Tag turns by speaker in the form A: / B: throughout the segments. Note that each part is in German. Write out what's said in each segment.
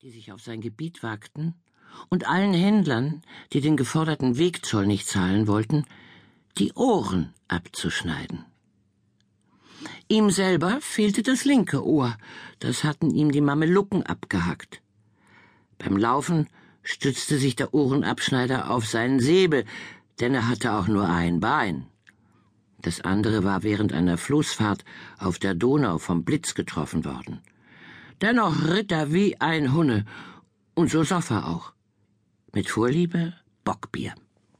A: die sich auf sein Gebiet wagten, und allen Händlern, die den geforderten Wegzoll nicht zahlen wollten, die Ohren abzuschneiden. Ihm selber fehlte das linke Ohr, das hatten ihm die Mamelucken abgehackt. Beim Laufen stützte sich der Ohrenabschneider auf seinen Säbel, denn er hatte auch nur ein Bein. Das andere war während einer Flussfahrt auf der Donau vom Blitz getroffen worden. Dennoch ritt er wie ein Hunne, und so soff er auch. Mit Vorliebe Bockbier.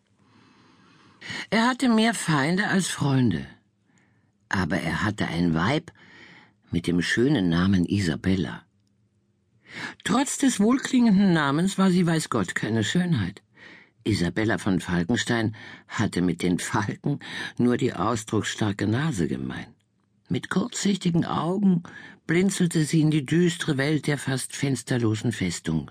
A: Er hatte mehr Feinde als Freunde, aber er hatte ein Weib mit dem schönen Namen Isabella. Trotz des wohlklingenden Namens war sie weiß Gott keine Schönheit. Isabella von Falkenstein hatte mit den Falken nur die ausdrucksstarke Nase gemein. Mit kurzsichtigen Augen blinzelte sie in die düstere Welt der fast fensterlosen Festung.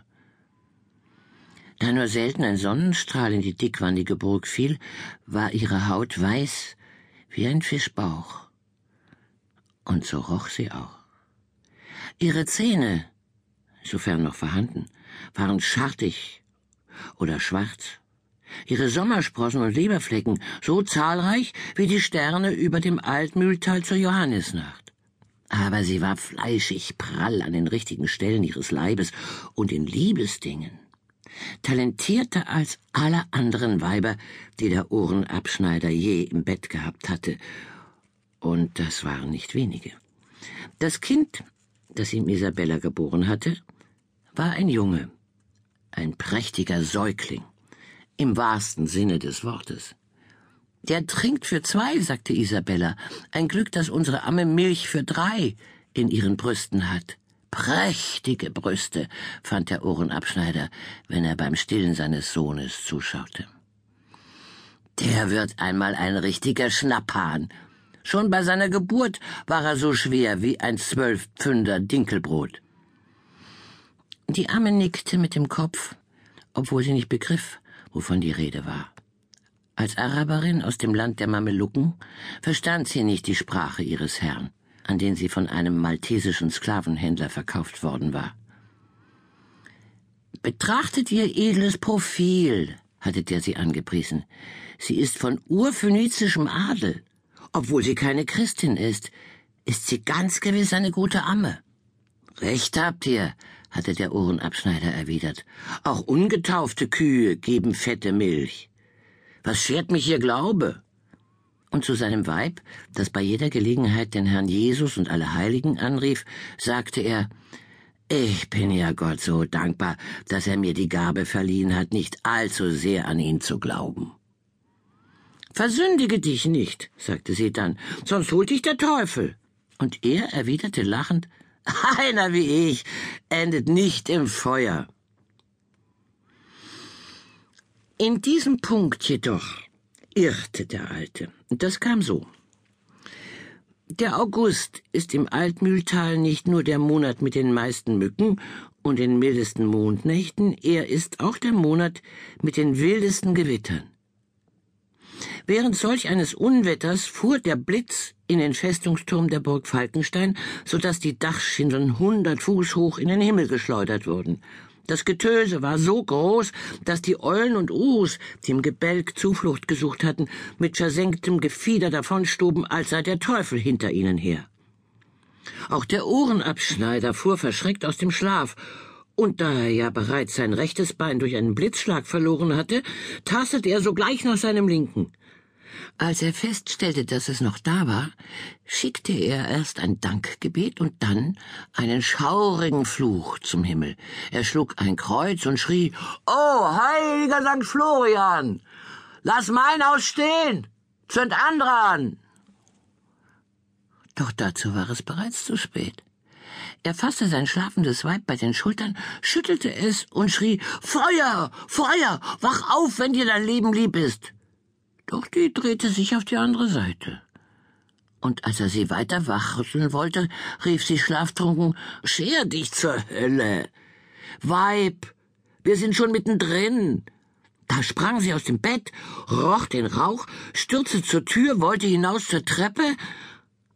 A: Da nur selten ein Sonnenstrahl in die dickwandige Burg fiel, war ihre Haut weiß wie ein Fischbauch. Und so roch sie auch. Ihre Zähne, sofern noch vorhanden, waren schartig oder schwarz. Ihre Sommersprossen und Leberflecken so zahlreich wie die Sterne über dem Altmühltal zur Johannisnacht. Aber sie war fleischig prall an den richtigen Stellen ihres Leibes und in Liebesdingen. Talentierter als alle anderen Weiber, die der Ohrenabschneider je im Bett gehabt hatte. Und das waren nicht wenige. Das Kind, das ihm Isabella geboren hatte, war ein Junge, ein prächtiger Säugling, im wahrsten Sinne des Wortes. »Der trinkt für 2«, sagte Isabella, »ein Glück, dass unsere Amme Milch für 3 in ihren Brüsten hat.« »Prächtige Brüste«, fand der Ohrenabschneider, wenn er beim Stillen seines Sohnes zuschaute. »Der wird einmal ein richtiger Schnapphahn. Schon bei seiner Geburt war er so schwer wie ein 12-Pfünder Dinkelbrot.« Die Amme nickte mit dem Kopf, obwohl sie nicht begriff, wovon die Rede war. Als Araberin aus dem Land der Mamelucken verstand sie nicht die Sprache ihres Herrn, an den sie von einem maltesischen Sklavenhändler verkauft worden war. »Betrachtet ihr edles Profil«, hatte der sie angepriesen. »Sie ist von urphönizischem Adel. Obwohl sie keine Christin ist sie ganz gewiss eine gute Amme.« »Recht habt ihr«, hatte der Ohrenabschneider erwidert. »Auch ungetaufte Kühe geben fette Milch. Was schert mich ihr Glaube?« Und zu seinem Weib, das bei jeder Gelegenheit den Herrn Jesus und alle Heiligen anrief, sagte er, »Ich bin ja Gott so dankbar, dass er mir die Gabe verliehen hat, nicht allzu sehr an ihn zu glauben.« »Versündige dich nicht«, sagte sie dann, »sonst holt dich der Teufel.« Und er erwiderte lachend, »Einer wie ich endet nicht im Feuer.« In diesem Punkt jedoch irrte der Alte. Das kam so. Der August ist im Altmühltal nicht nur der Monat mit den meisten Mücken und den mildesten Mondnächten, er ist auch der Monat mit den wildesten Gewittern. Während solch eines Unwetters fuhr der Blitz in den Festungsturm der Burg Falkenstein, so dass die Dachschindeln 100 Fuß hoch in den Himmel geschleudert wurden. Das Getöse war so groß, dass die Eulen und Uhus, die im Gebälk Zuflucht gesucht hatten, mit versenktem Gefieder davonstoben, als sei der Teufel hinter ihnen her. Auch der Ohrenabschneider fuhr verschreckt aus dem Schlaf, und da er ja bereits sein rechtes Bein durch einen Blitzschlag verloren hatte, tastete er sogleich nach seinem linken. Als er feststellte, dass es noch da war, schickte er erst ein Dankgebet und dann einen schaurigen Fluch zum Himmel. Er schlug ein Kreuz und schrie, »Oh, heiliger Sankt Florian, lass mein Haus stehen, zünd andere an!« Doch dazu war es bereits zu spät. Er fasste sein schlafendes Weib bei den Schultern, schüttelte es und schrie, »Feuer, Feuer, wach auf, wenn dir dein Leben lieb ist!« Doch die drehte sich auf die andere Seite. Und als er sie weiter wachrütteln wollte, rief sie schlaftrunken, »Scher dich zur Hölle! Weib, wir sind schon mittendrin!« Da sprang sie aus dem Bett, roch den Rauch, stürzte zur Tür, wollte hinaus zur Treppe,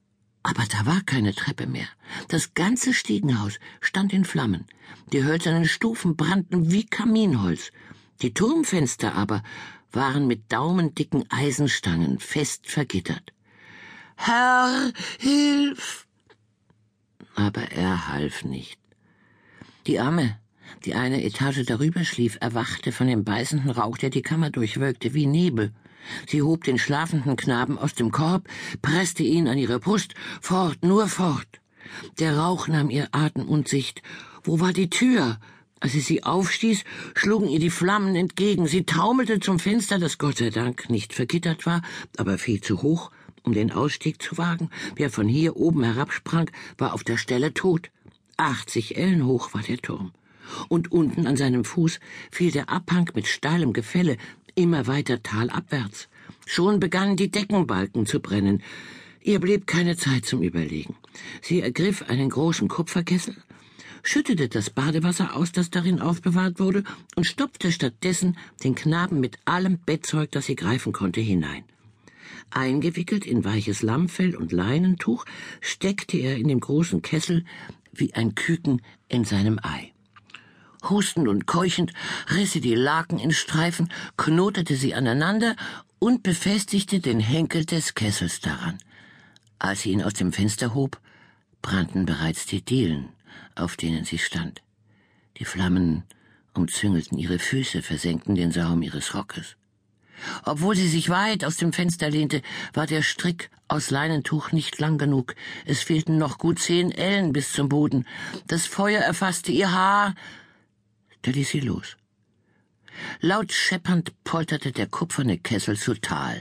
A: Aber da war keine Treppe mehr. Das ganze Stiegenhaus stand in Flammen. Die hölzernen Stufen brannten wie Kaminholz. Die Turmfenster aber waren mit daumendicken Eisenstangen fest vergittert. »Herr, hilf!« Aber er half nicht. Die Amme, die eine Etage darüber schlief, erwachte von dem beißenden Rauch, der die Kammer durchwölkte wie Nebel. Sie hob den schlafenden Knaben aus dem Korb, presste ihn an ihre Brust, fort, nur fort. Der Rauch nahm ihr Atem und Sicht. Wo war die Tür? Als sie aufstieß, schlugen ihr die Flammen entgegen. Sie taumelte zum Fenster, das Gott sei Dank nicht vergittert war, aber viel zu hoch, um den Ausstieg zu wagen. Wer von hier oben herabsprang, war auf der Stelle tot. 80 Ellen hoch war der Turm. Und unten an seinem Fuß fiel der Abhang mit steilem Gefälle immer weiter talabwärts. Schon begannen die Deckenbalken zu brennen. Ihr blieb keine Zeit zum Überlegen. Sie ergriff einen großen Kupferkessel, schüttete das Badewasser aus, das darin aufbewahrt wurde, und stopfte stattdessen den Knaben mit allem Bettzeug, das sie greifen konnte, hinein. Eingewickelt in weiches Lammfell und Leinentuch steckte er in dem großen Kessel wie ein Küken in seinem Ei. Hustend und keuchend riss sie die Laken in Streifen, knotete sie aneinander und befestigte den Henkel des Kessels daran. Als sie ihn aus dem Fenster hob, brannten bereits die Dielen, auf denen sie stand. Die Flammen umzüngelten ihre Füße, versenkten den Saum ihres Rockes. Obwohl sie sich weit aus dem Fenster lehnte, war der Strick aus Leinentuch nicht lang genug. Es fehlten noch gut 10 Ellen bis zum Boden. Das Feuer erfasste ihr Haar. Da ließ sie los. Laut scheppernd polterte der kupferne Kessel zu Tal.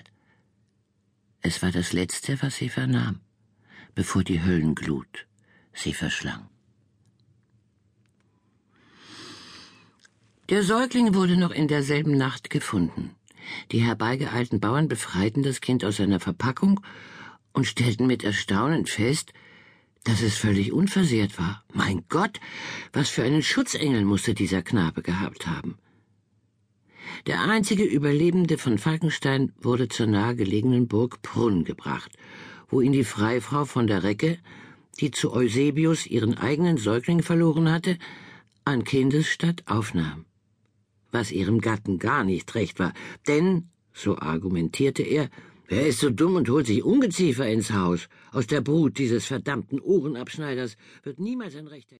A: Es war das Letzte, was sie vernahm, bevor die Höllenglut sie verschlang. Der Säugling wurde noch in derselben Nacht gefunden. Die herbeigeeilten Bauern befreiten das Kind aus seiner Verpackung und stellten mit Erstaunen fest, dass es völlig unversehrt war. Mein Gott, was für einen Schutzengel musste dieser Knabe gehabt haben. Der einzige Überlebende von Falkenstein wurde zur nahegelegenen Burg Prunn gebracht, wo ihn die Freifrau von der Recke, die zu Eusebius ihren eigenen Säugling verloren hatte, an Kindesstatt aufnahm. Was ihrem Gatten gar nicht recht war, denn, so argumentierte er, wer ist so dumm und holt sich Ungeziefer ins Haus? Aus der Brut dieses verdammten Ohrenabschneiders wird niemals ein rechter